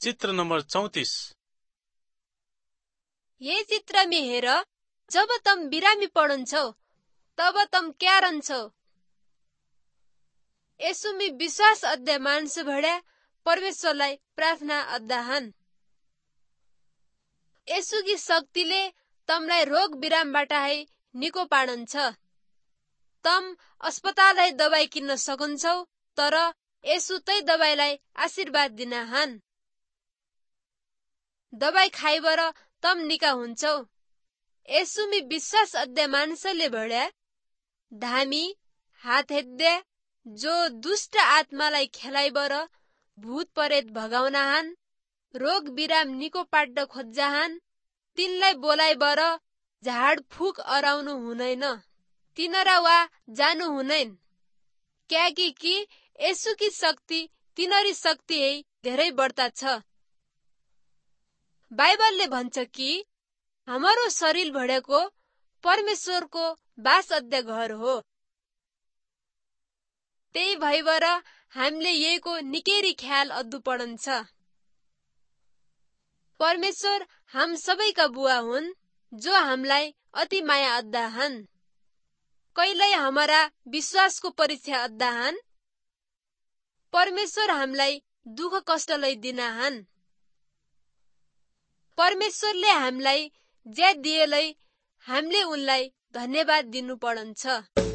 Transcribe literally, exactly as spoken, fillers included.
चित्र नम्बर चौतिस। ये चित्र में हेर, जब तम बिरामी पढन्छौ तब तम क्या रहन्छौ? यसो में विश्वास अध्याय मान्छे भड्या परमेश्वरलाई प्रार्थना अद्दाहन। यसुकी शक्तिले तमलाई रोग बिरामबाट है निको पाडन्छ। तम अस्पताललाई दबाई किन्न सकुन्छौ, तर यसु तै दबाईलाई आशीर्वाद दिनाहन। दबाई खाइबर तम निका हुन्छौ। यसु में विश्वास अध्याय मान्छेले भड्या धामी हात हेद्या जो दुष्ट आत्मालाई खेलाइबर भूत परेत भगाउनाहन, रोग बिराम निको पाड्ड खोज्जाहन, तिनलाई बोलाइबर झाड फुक अराउनु हुनैन, तिनरा वा जानु हुनैन, क्याकि कि यसुकी शक्ति तिनरी शक्ति है धेरै बढ्ता छ। बाइबलले भन्छ कि हाम्रो शरीर भडेको परमेश्वरको बास अध्याय घर हो। त्यही भइबर हामीले यहीको निकेरी ख्याल अद्दु पढन्छ। परमेश्वर हम सबैका बुवा हुन्, जो हामीलाई अति माया अद्दाहन। कहिल्यै हमारा विश्वासको परीक्षा अद्दाहन। परमेश्वर हामीलाई दुःख कष्टलाई दिनाहन। परमेश्वरले हामीलाई जे दिएलै हामीले उनलाई धन्यवाद दिनु पर्छ।